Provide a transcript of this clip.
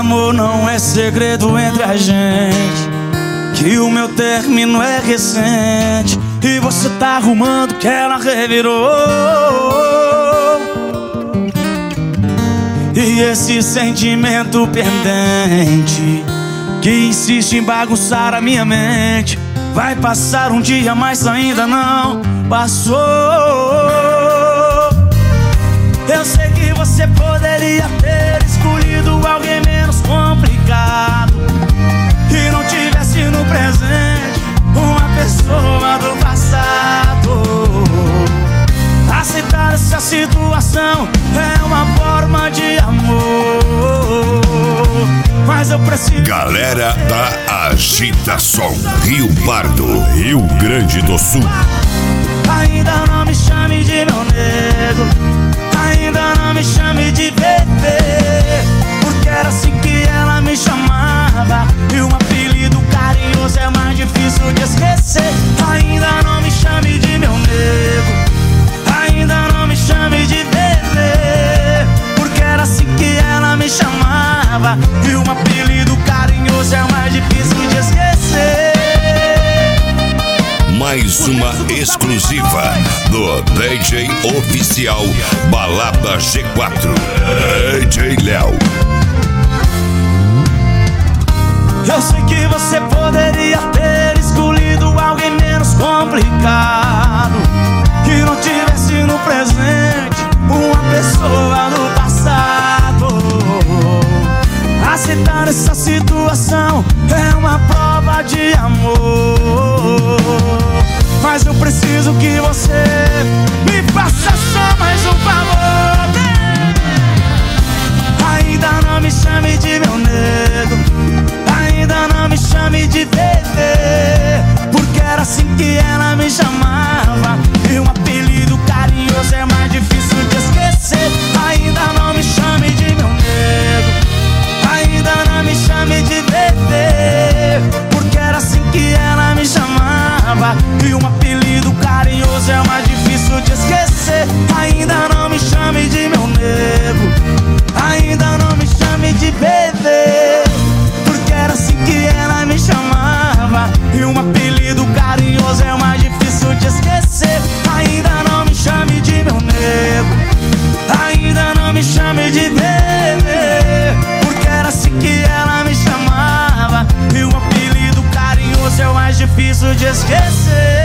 amor não é segredo entre a gente, que o meu término é recente e você tá arrumando que ela revirou. E esse sentimento pendente que insiste em bagunçar a minha mente vai passar um dia, mas ainda não passou. Eu sei que você poderia ter escolhido alguém menos complicado, que não tivesse no presente uma pessoa do passado. Aceitar essa situação é uma forma de amor, mas eu preciso... Galera da Agitação, Rio Pardo, Rio Grande do Sul. Ainda não me chame de meu nego, ainda não me chame de bebê, porque era assim que ela me chamava, e um apelido carinhoso é mais difícil de esquecer. Ainda não me chame de meu nego, ainda não me chame de bebê, porque era assim que ela me chamava, e um apelido carinhoso é mais difícil de esquecer. Mais uma exclusiva do DJ Oficial Balada G4, DJ Léo. Eu sei que você poderia ter escolhido alguém menos complicado, que não tivesse no presente uma pessoa do passado. Aceitar essa situação é uma prova de amor, mas eu preciso que você me faça só mais um favor. Ainda não me chame de meu nego, ainda não me chame de bebê, porque era assim que ela me chamava, e um apelido carinhoso é mais difícil de esquecer. Ainda não me chame de meu nego, ainda não me chame de bebê, porque era assim que ela me chamava, e um apelido carinhoso é mais difícil de esquecer. Ainda não me chame de meu nego, ainda não me chame de bebê, porque era assim que ela me chamava, e um apelido carinhoso é mais difícil de esquecer. Ainda não me chame de meu nego, ainda não me chame de bebê, porque era assim que ela me chamava, e um apelido carinhoso é o mais difícil de esquecer.